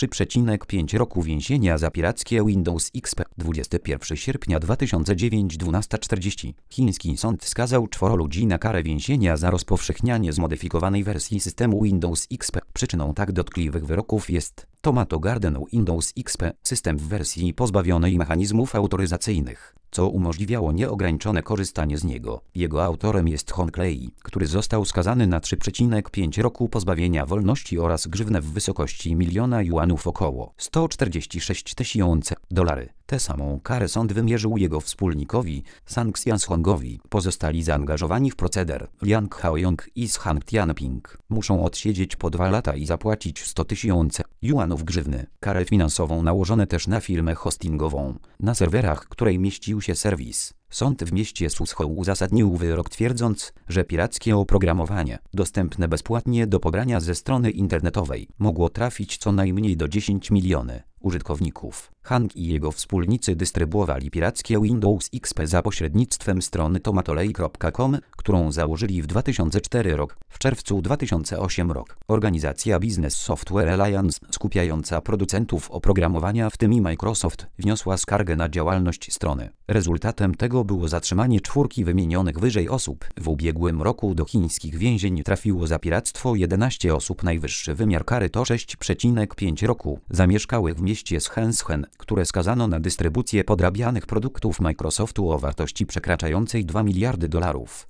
3,5 roku więzienia za pirackie Windows XP. 21 sierpnia 2009, 12:40. Chiński sąd skazał 4 ludzi na karę więzienia za rozpowszechnianie zmodyfikowanej wersji systemu Windows XP. Przyczyną tak dotkliwych wyroków jest Tomato Garden Windows XP, system w wersji pozbawionej mechanizmów autoryzacyjnych, co umożliwiało nieograniczone korzystanie z niego. Jego autorem jest Hong Lei, który został skazany na 3,5 roku pozbawienia wolności oraz grzywnę w wysokości 1 miliona juanów, około $146,000. Tę samą karę sąd wymierzył jego wspólnikowi, Sang Xianhongowi. Pozostali zaangażowani w proceder, Liang Haoyong i Hang Tianping, muszą odsiedzieć po 2 lata i zapłacić $100,000 grzywny. Karę finansową nałożono też na firmę hostingową, na serwerach której mieścił się serwis. Sąd w mieście Suzhou uzasadnił wyrok, twierdząc, że pirackie oprogramowanie, dostępne bezpłatnie do pobrania ze strony internetowej, mogło trafić co najmniej do 10 milionów użytkowników. Hang i jego wspólnicy dystrybuowali pirackie Windows XP za pośrednictwem strony tomatolei.com, którą założyli w 2004 rok. W czerwcu 2008 rok organizacja Business Software Alliance, skupiająca producentów oprogramowania, w tym i Microsoft, wniosła skargę na działalność strony. Rezultatem tego było zatrzymanie 4 wymienionych wyżej osób. W ubiegłym roku do chińskich więzień trafiło za piractwo 11 osób. Najwyższy wymiar kary to 6,5 roku. Zamieszkałych w mieście Shenzhen, które skazano na dystrybucję podrabianych produktów Microsoftu o wartości przekraczającej $2 miliardy.